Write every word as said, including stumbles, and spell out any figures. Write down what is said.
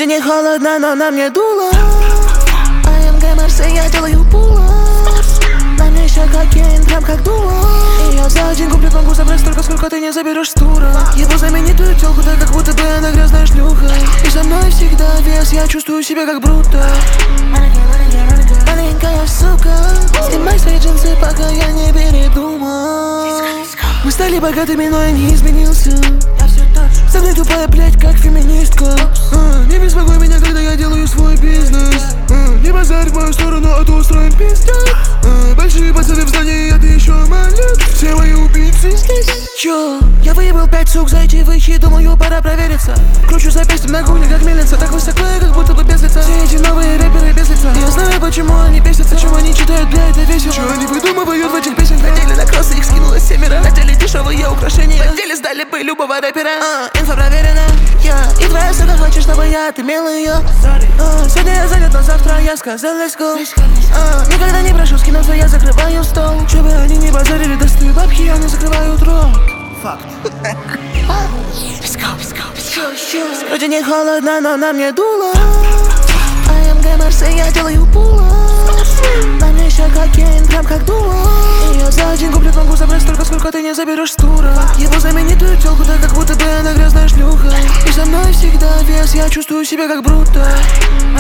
Вроде не холодно, но на мне дуло. АМГ Марсель, я делаю пуло. На мне еще кокаин, прям как дуло. И я за один куплет могу забрать столько, сколько ты не заберешь с тура. Ебу знаменитую тёлку, так как будто бы она грязная шлюха. И со мной всегда вес, я чувствую себя как Бруто. Маленькая сука, снимай свои джинсы, пока я не передумал. Мы стали богатыми, но я не изменился. Со мной тупая, блядь, как феминистка. а, Не беспокой меня, когда я делаю свой бизнес. а, Не базарь в мою сторону, а то устроим пиздец. а, Большие пацаны в здании, а ты еще малец. Все мои убийцы здесь. Чё? Я выебал пять сук за эти выхи, думаю, пора провериться. Кручу запястьем на гуне, как мельница. Так высоко, как будто бы без лица. Все эти новые рэперы без лица. Я знаю, почему они бесятся, чего они читают, бля, это весело. Чё они выдумывают в этих песенках? Хотели на кроссы, их скинуло семеро. Хотели дешевые украшения, в деле сдали бы любого рэпера. а, Инфа проверена, я yeah. И твоя сука хочет, чтобы я отымел ее. uh, Сегодня я занят, но завтра я сказал let's go. uh, Никогда не прошу скинуться, я закрываю стол. Че бы они не базарили, достаю бабки, они закрывают рот. Факт. Let's go, let's go, let's go. Вроде не холодно, но на мне дуло. АМГ Марсель, я делаю пуло. На мне еще кокаин, прям как дуло. И я за один куплет могу забрать столько, сколько ты не заберешь с тура. Ебу знаменитую тёлку, так как будто бы она грязная шлюха. И со мной всегда вес, я чувствую себя как Бруто.